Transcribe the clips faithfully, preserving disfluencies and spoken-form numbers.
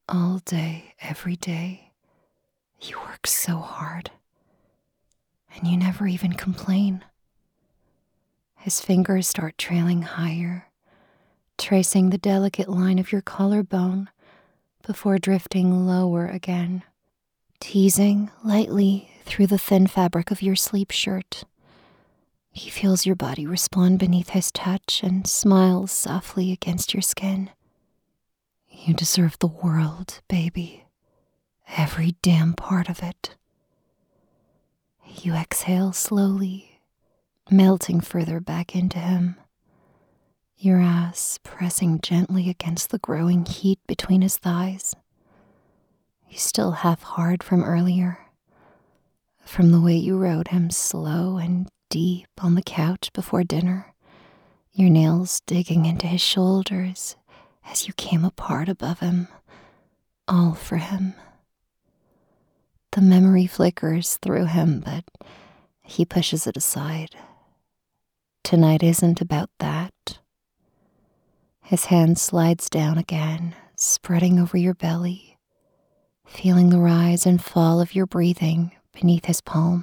All day, every day, you work so hard, and you never even complain. His fingers start trailing higher, tracing the delicate line of your collarbone before drifting lower again, teasing lightly through the thin fabric of your sleep shirt. He feels your body respond beneath his touch and smiles softly against your skin. You deserve the world, baby. Every damn part of it. You exhale slowly, melting further back into him, your ass pressing gently against the growing heat between his thighs. You still half hard from earlier, from the way you rode him slow and deep on the couch before dinner, your nails digging into his shoulders as you came apart above him, all for him. The memory flickers through him, but he pushes it aside. Tonight isn't about that. His hand slides down again, spreading over your belly, feeling the rise and fall of your breathing beneath his palm.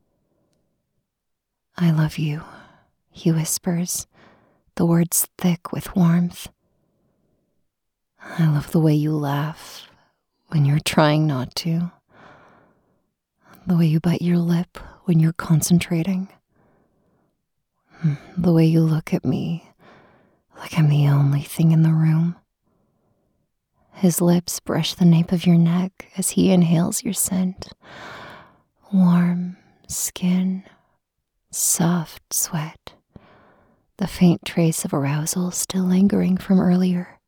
I love you, he whispers, the words thick with warmth. I love the way you laugh when you're trying not to. The way you bite your lip when you're concentrating. The way you look at me like I'm the only thing in the room. His lips brush the nape of your neck as he inhales your scent. Warm skin, soft sweat, the faint trace of arousal still lingering from earlier.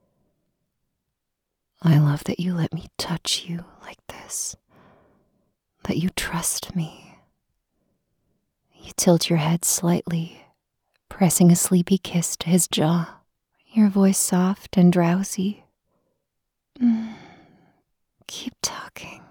I love that you let me touch you like this, that you trust me. You tilt your head slightly, pressing a sleepy kiss to his jaw, your voice soft and drowsy. Mm, keep talking.